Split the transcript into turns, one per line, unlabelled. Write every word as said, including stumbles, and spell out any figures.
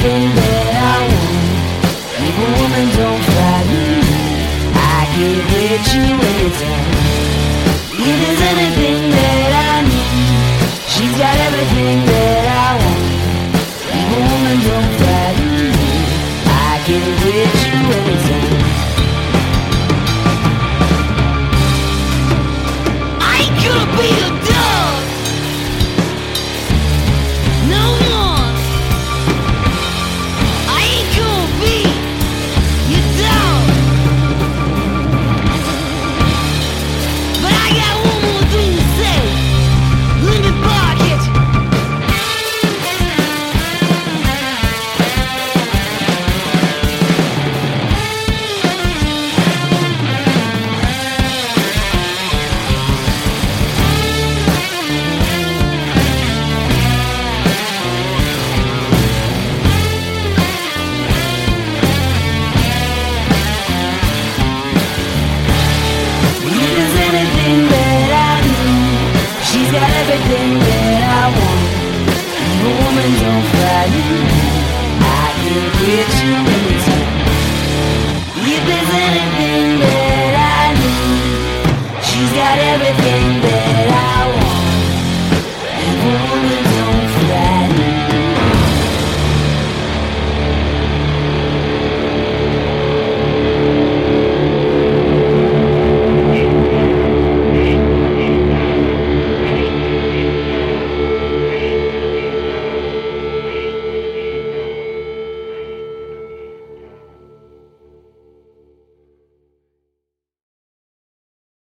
anything that I want. If a woman don't frighten me, I get with you anytime. If there's anything that I need, she's got everything that I want. If a woman don't frighten me, I get with you anytime. I ain't gonna be a